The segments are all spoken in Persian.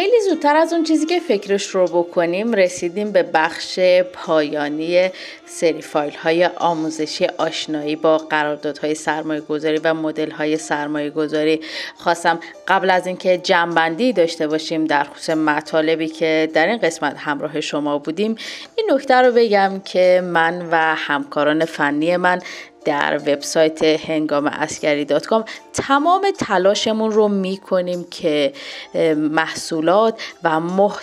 خیلی زودتر از اون چیزی که فکرش رو بکنیم رسیدیم به بخش پایانی سری فایل های آموزشی آشنایی با قراردادهای سرمایه گذاری و مدل های سرمایه گذاری. خواستم قبل از اینکه جمع‌بندی داشته باشیم در خصوص مطالبی که در این قسمت همراه شما بودیم، این نکته رو بگم که من و همکاران فنی من در وبسایت hengameaskari.com تمام تلاشمون رو میکنیم که محصولات و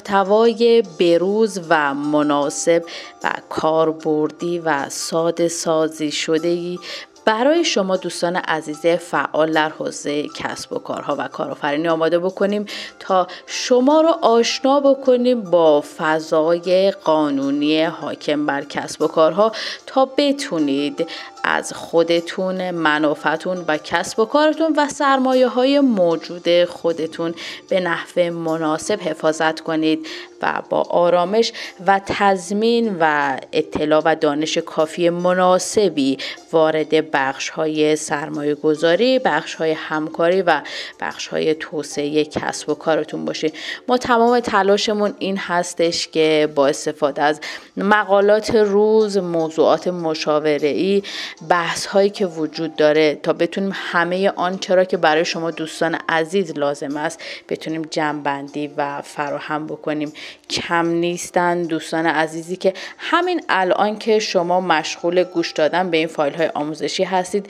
محتوای بروز و مناسب و کاربردی و ساده سازی شده‌ای برای شما دوستان عزیز فعال در حوزه کسب و کارها و کارآفرینی آماده بکنیم تا شما رو آشنا بکنیم با فضای قانونی حاکم بر کسب و کارها تا بتونید از خودتون، منافعتون و کسب و کارتون و سرمایه‌های موجود خودتون به نحو مناسب حفاظت کنید و با آرامش و تضمین و اطلاع و دانش کافی مناسبی وارد بخش‌های سرمایه‌گذاری، بخش‌های همکاری و بخش‌های توسعه کسب و کارتون باشید. ما تمام تلاشمون این هستش که با استفاده از مقالات روز، موضوعات مشاوره‌ای، بحث هایی که وجود داره تا بتونیم همه آنچه را که برای شما دوستان عزیز لازم است بتونیم جمع‌بندی و فراهم بکنیم. کم نیستن دوستان عزیزی که همین الان که شما مشغول گوش دادن به این فایل های آموزشی هستید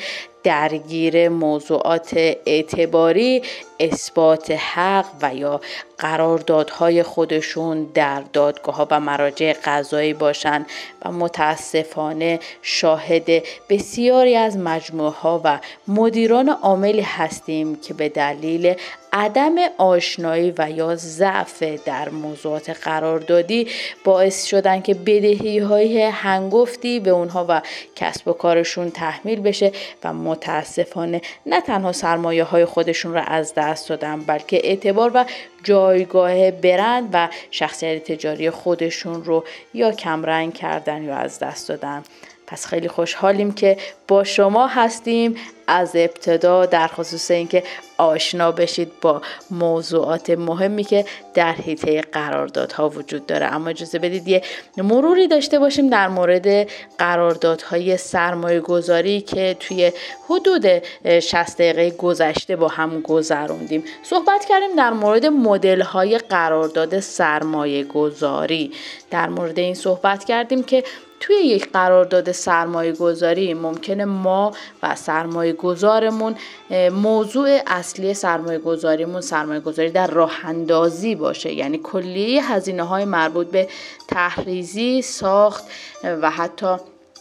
درگیر موضوعات اعتباری، اثبات حق و یا قراردادهای خودشون در دادگاه‌ها و مراجع قضایی باشن و متاسفانه شاهد بسیاری از مجموعه‌ها و مدیران عاملی هستیم که به دلیل عدم آشنایی و یا ضعف در موضوعات قراردادی باعث شدن که بدهی‌های هنگفتی به اونها و کسب و کارشون تحمیل بشه و متاسفانه نه تنها سرمایه‌های خودشون را از دست دادن بلکه اعتبار و جایگاه برند و شخصیت تجاری خودشون رو یا کمرنگ کردن یا از دست دادن. پس خیلی خوشحالیم که با شما هستیم از ابتدا در خصوص اینکه آشنا بشید با موضوعات مهمی که در حیطه قراردادها وجود داره. اما اجازه بدید یه مروری داشته باشیم در مورد قراردادهای سرمایه گذاری که توی حدود 60 دقیقه گذشته با هم گذروندیم. صحبت کردیم در مورد مدل‌های قرارداد سرمایه گذاری. در مورد این صحبت کردیم که توی یک قرارداد سرمایه گذاری ممکنه ما و سرمایه گذارمون موضوع اصلی سرمایه گذاریمون سرمایه گذاری در راه اندازی باشه، یعنی کلیه هزینه های مربوط به طرحریزی، ساخت و حتی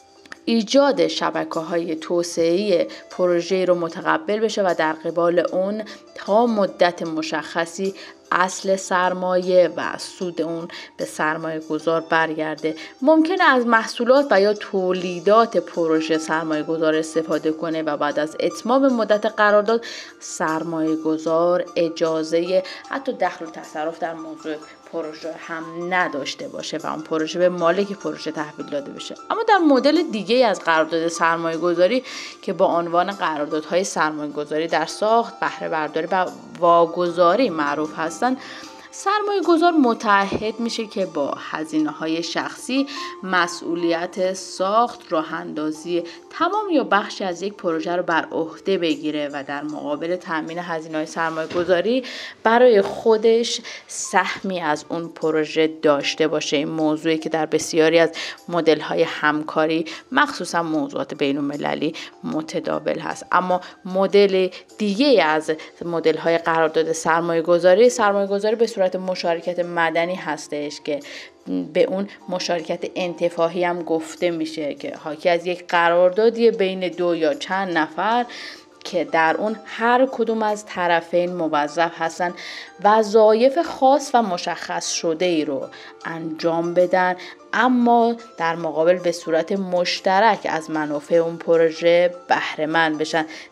ایجاد شبکه‌های توسعه‌ای پروژه رو متقبل بشه و در قبال اون تا مدت مشخصی اصل سرمایه و سود اون به سرمایه گذار برگرده. ممکنه از محصولات و یا تولیدات پروژه سرمایه گذار استفاده کنه و بعد از اتمام مدت قرارداد سرمایه گذار اجازه حتی دخل و تصرف در موضوع پروژه هم نداشته باشه و اون پروژه به مالک پروژه تحویل داده بشه. اما در مدل دیگه از قرارداد سرمایه گذاری که با عنوان قراردادهای سرمایه گذاری در ساخت، بهره برداری و واگذاری معروف هستند، سرمایه گذار متعهد میشه که با هزینه‌های شخصی مسئولیت ساخت، راه اندازی تمام یا بخشی از یک پروژه رو بر عهده بگیره و در مقابل تامین هزینه‌های سرمایه گذاری برای خودش سهمی از اون پروژه داشته باشه. این موضوعی که در بسیاری از مدل‌های همکاری مخصوصا موضوعات بین‌المللی متداول هست. اما مدل دیگه از مدل‌های قرارداد سرمایه گذاری به صورت مشارکت مدنی هستش که به اون مشارکت انتفاعی هم گفته میشه که حاکی از یک قراردادی بین دو یا چند نفر که در اون هر کدوم از طرفین موظف هستن وظایف خاص و مشخص شده ای رو انجام بدن، اما در مقابل به صورت مشترک از منافع اون پروژه بهره مند بشن.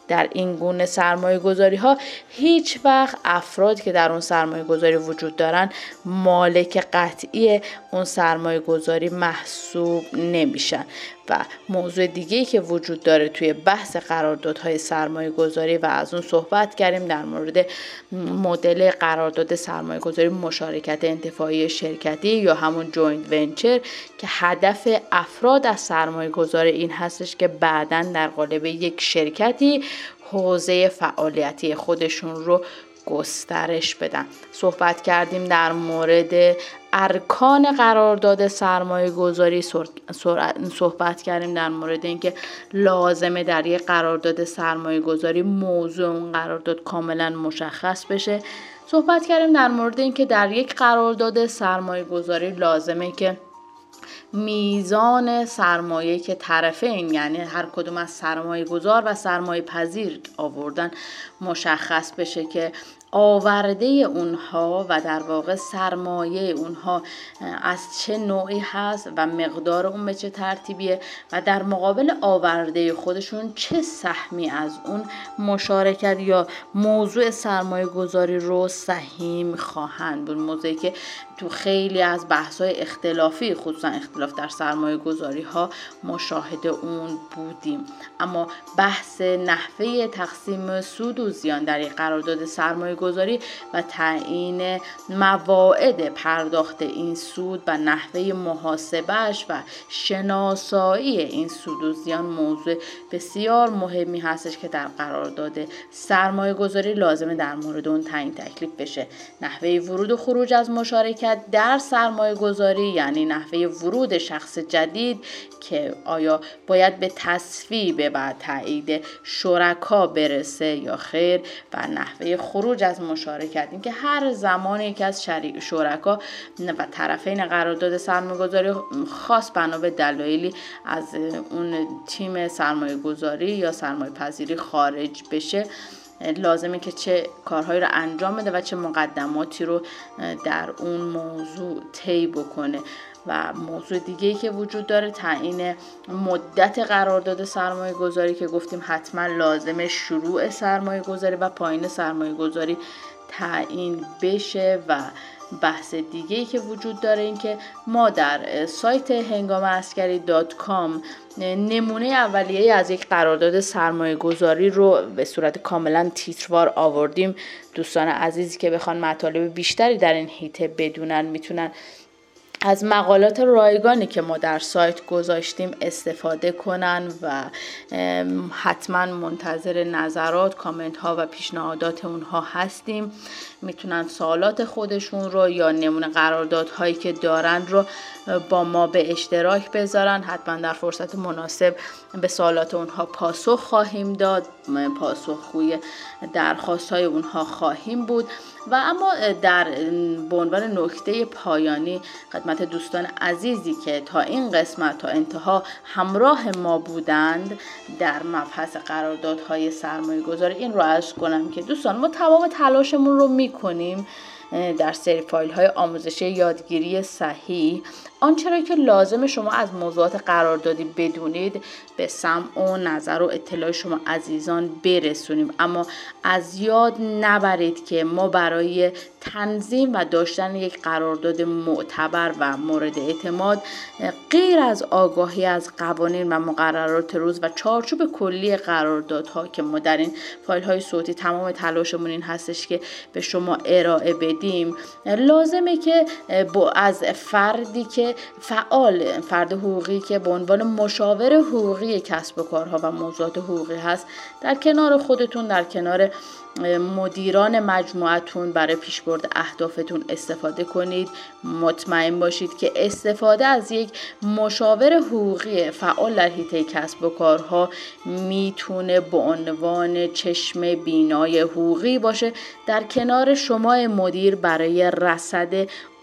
در این گونه سرمایه گذاری ها هیچ وقت افرادی که در اون سرمایه گذاری وجود دارن مالک قطعی اون سرمایه گذاری محسوب نمیشن. و موضوع دیگه‌ای که وجود داره توی بحث قراردادهای سرمایه گذاری و از اون صحبت کردیم در مورد مدل قرارداد سرمایه گذاری مشارکت انتفاعی شرکتی یا همون جوینت ونچر که هدف افراد از سرمایه گذاری این هستش که بعداً در قالب یک شرکتی حوزه فعالیتی خودشون رو گسترش بدن. صحبت کردیم در مورد ارکان قرارداد سرمایه گذاری، صحبت کردیم در مورد اینکه لازمه در یک قرارداد سرمایه گذاری موضوع اون قرارداد کاملا مشخص بشه. صحبت کردیم در مورد اینکه در یک قرارداد سرمایه گذاری لازمه که میزان سرمایه که طرفین یعنی هر کدوم از سرمایه گذار و سرمایه پذیر آوردن مشخص بشه که آورده اونها و در واقع سرمایه اونها از چه نوعی هست و مقدار اون به چه ترتیبیه و در مقابل آورده خودشون چه سهمی از اون مشارکت یا موضوع سرمایه گذاری رو سهیم خواهند بود. موضوعی که تو خیلی از بحث‌های اختلافی خصوصا اختلاف در سرمایه گذاری ها مشاهده اون بودیم. اما بحث نحوه تقسیم سود و زیان در یک قرارداد سرمایه گذاری و تعیین مواعید پرداخت این سود و نحوه محاسبهش و شناسایی این سود و زیان موضوع بسیار مهمی هستش که در قرارداد سرمایه گذاری لازمه در مورد اون تعیین تکلیف بشه. نحوه ورود و خروج از مشارکت در سرمایه گذاری یعنی نحوه ورود شخص جدید که آیا باید به تصویب و تایید شرکا برسه یا خیر و نحوه خروج از مشارکت این که هر زمان یکی از شرکا و طرفین قرارداد سرمایه گذاری خاص بنا به دلایلی از اون تیم سرمایه گذاری یا سرمایه پذیری خارج بشه لازمه که چه کارهایی رو انجام بده و چه مقدماتی رو در اون موضوع طی بکنه. و موضوع دیگه‌ای که وجود داره تعیین مدت قرارداد سرمایه گذاری که گفتیم حتما لازمه شروع سرمایه گذاری و پایان سرمایه گذاری تعیین بشه. و بحث دیگه‌ای که وجود داره این که ما در سایت hengameaskari.com نمونه اولیه از یک قرارداد سرمایه گذاری رو به صورت کاملا تیتروار آوردیم. دوستان عزیزی که بخوان مطالب بیشتری در این حیطه بدونن میتونن از مقالات رایگانی که ما در سایت گذاشتیم استفاده کنن و حتما منتظر نظرات، کامنت ها و پیشنهادات اونها هستیم. میتونن سوالات خودشون رو یا نمونه قراردادهایی که دارن رو با ما به اشتراک بذارن. حتما در فرصت مناسب به سوالات اونها پاسخ خواهیم داد، پاسخگوی درخواست‌های اونها خواهیم بود. و اما به عنوان نکته پایانی خدمت دوستان عزیزی که تا این قسمت تا انتها همراه ما بودند در مبحث قراردادهای سرمایه گذاری این رو عرض کنم که دوستان ما تمام تلاشمون رو میکنیم در سری فایل های آموزشی یادگیری صحیح آنچه را که لازم شما از موضوعات قراردادی بدونید به سمع و نظر و اطلاع شما عزیزان برسونیم. اما از یاد نبرید که ما برای تنظیم و داشتن یک قرارداد معتبر و مورد اعتماد غیر از آگاهی از قوانین و مقررات روز و چارچوب کلی قراردادها که ما در این فایل های صوتی تمام تلاشمون این هستش که به شما ارائه بدیم لازمه که از فردی که فرد حقوقی که به عنوان مشاور حقوقی کسب و کارها و موضوعات حقوقی هست در کنار خودتون در کنار مدیران مجموعتون برای پیشبرد اهدافتون استفاده کنید. مطمئن باشید که استفاده از یک مشاور حقوقی فعال در حیطه کسب و کارها میتونه به عنوان چشم بینای حقوقی باشه در کنار شما مدیر برای رصد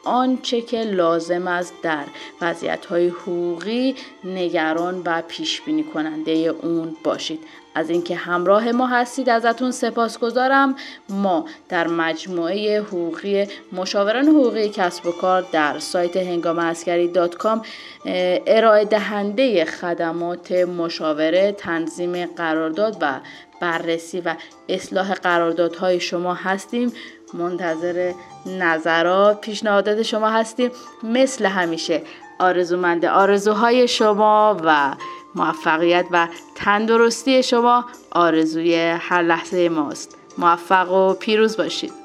آنچه که لازم است در وضعیت‌های حقوقی نگران و پیش‌بینی کننده اون باشید. از اینکه همراه ما هستید ازتون سپاسگزارم. ما در مجموعه حقوقی مشاوران حقوقی کسب و کار در سایت hengameaskari.com ارائه دهنده خدمات مشاوره، تنظیم قرارداد و بررسی و اصلاح قراردادهای شما هستیم. منتظر نظرات، پیشنهادات شما هستیم. مثل همیشه آرزومند آرزوهای شما و موفقیت و تندرستی شما آرزوی هر لحظه ماست. موفق و پیروز باشید.